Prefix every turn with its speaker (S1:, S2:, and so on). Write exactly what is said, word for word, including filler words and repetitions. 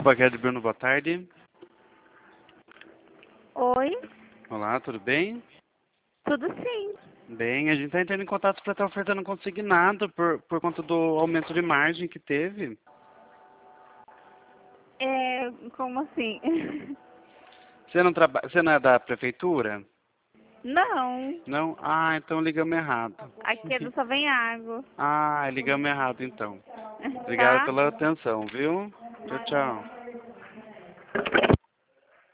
S1: Baguete Bruno, boa tarde.
S2: Oi,
S1: Olá, tudo bem?
S2: tudo sim.
S1: Bem, a gente está entrando em contato para estar ofertando consignado por, por conta do aumento de margem que teve.
S2: É, como assim?
S1: Você não, traba... Você não é da prefeitura?
S2: Não,
S1: Não? Ah, então ligamos errado.
S2: aqui é do Só Vem Água.
S1: Ah, ligamos errado então. Obrigado
S2: Tá?
S1: pela atenção, viu? Tchau, tchau.